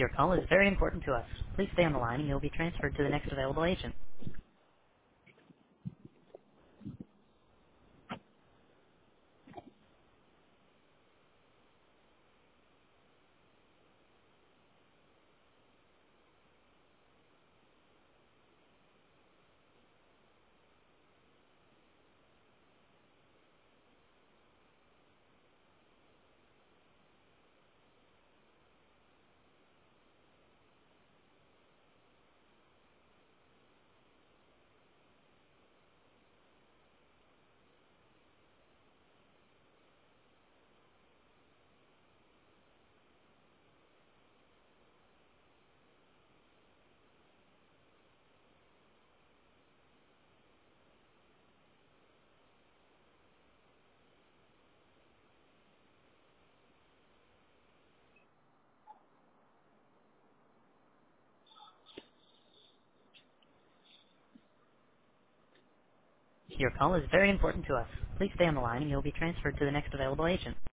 Your call is very important to us. Please stay on the line and you'll be transferred to the next available agent. Your call is very important to us. Please stay on the line and you'll be transferred to the next available agent.